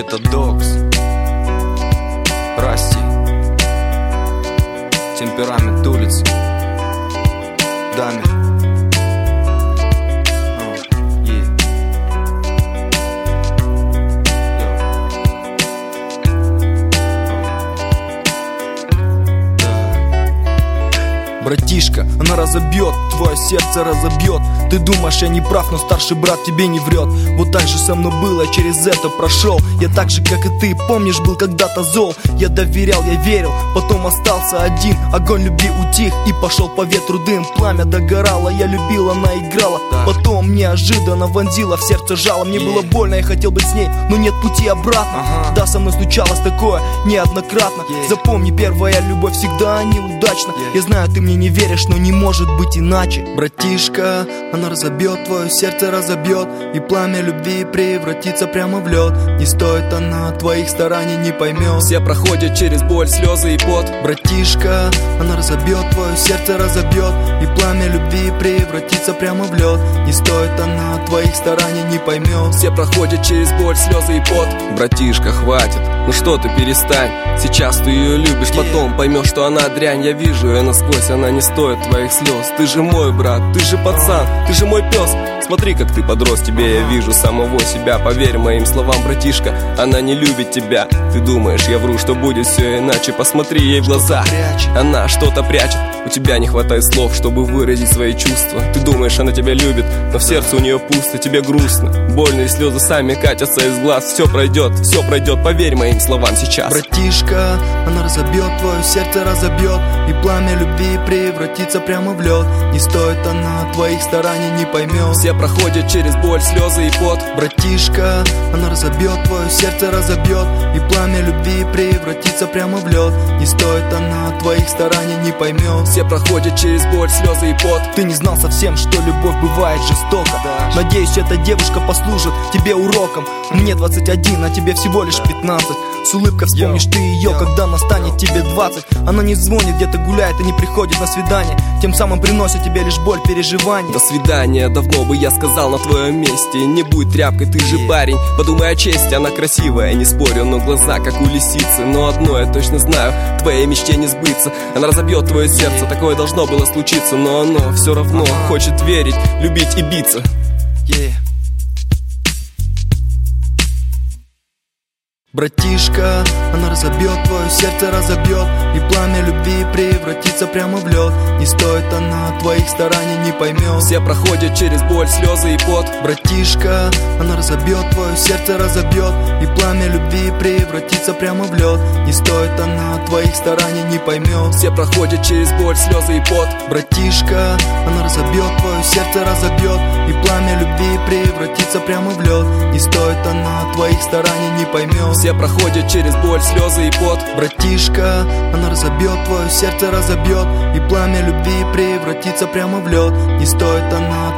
Ортодокс, Расти, темперамент улиц, Дамир. Братишка, она разобьет, твое сердце разобьет. Ты думаешь, я не прав, но старший брат тебе не врет. Вот так же со мной было, я через это прошел. Я так же, как и ты, помнишь, был когда-то зол. Я доверял, я верил, потом остался один. Огонь любви утих и пошел по ветру дым. Пламя догорало, я любил, она играла. Потом неожиданно вонзила в сердце жало. Мне было больно, я хотел быть с ней, но нет пути обратно. Да, со мной случалось такое неоднократно. Запомни, первая любовь всегда неудачна. Я знаю, ты мне не веришь, но не может быть иначе. Братишка, она разобьет, твое сердце разобьет, и пламя любви превратится прямо в лед. Не стоит она твоих стараний, не поймет. Все проходят через боль, слезы и пот. Братишка, она разобьет, твое сердце разобьет, и пламя любви превратится прямо в лед. Не стоит она твоих стараний, не поймет. Все проходят через боль, слезы и пот. Братишка, хватит, ну что ты, перестань. Сейчас ты ее любишь, потом поймешь, что она дрянь. Я вижу ее насквозь, она не стоит твоих слез. Ты же мой брат, ты же пацан, ты же мой пес. Смотри, как ты подрос, тебе я вижу самого себя. Поверь моим словам, братишка, она не любит тебя. Ты думаешь, я вру, что будет все иначе. Посмотри ей в глаза, она что-то прячет. У тебя не хватает слов, чтобы выразить свои чувства. Ты думаешь, она тебя любит, но в сердце у нее пусто. Тебе грустно, больно, и слезы сами катятся из глаз. Все пройдет, поверь моим словам сейчас. Братишка, она разобьет, твое сердце разобьет, и пламя любви превратится прямо в лед. Не стоит она твоих стараний, не поймет. Все проходят через боль, слезы и пот. Братишка, она разобьет, твое сердце разобьет, и пламя любви превратится прямо в лед. Не стоит она твоих стараний, не поймет. Все проходят через боль, слезы и пот. Ты не знал совсем, что любовь бывает жестока. Надеюсь, эта девушка послужит тебе уроком. Мне 21, а тебе всего лишь 15. С улыбкой вспомнишь ты ее, когда настанет тебе 20. Она не звонит, где-то гуляет и не приходит на свидание, тем самым приносит тебе лишь боль, переживания. До свидания, давно бы я сказал на твоем месте. Не будь тряпкой, ты же парень, подумай о чести. Она красивая, не спорю, но глаза как у лисицы. Но одно я точно знаю, твоей мечте не сбыться. Она разобьет твое сердце, такое должно было случиться. Но оно все равно хочет верить, любить и биться. Братишка, она разобьет, твое сердце разобьет, и пламя любви превратится прямо в лед. Не стоит она твоих стараний, не поймет. Все проходят через боль, слезы и пот. Братишка, она разобьет, твое сердце разобьет, и пламя любви превратится прямо в лед. Не стоит она твоих стараний, не поймет. Все проходят через боль, слезы и пот. Братишка, она разобьет, твое сердце разобьет, и пламя любви превратится прямо в лед. Не стоит она твоих стараний, не поймет. Все проходят через боль, слезы и пот. Братишка, она разобьет, твое сердце разобьет, и пламя любви превратится прямо в лед. Не стоит она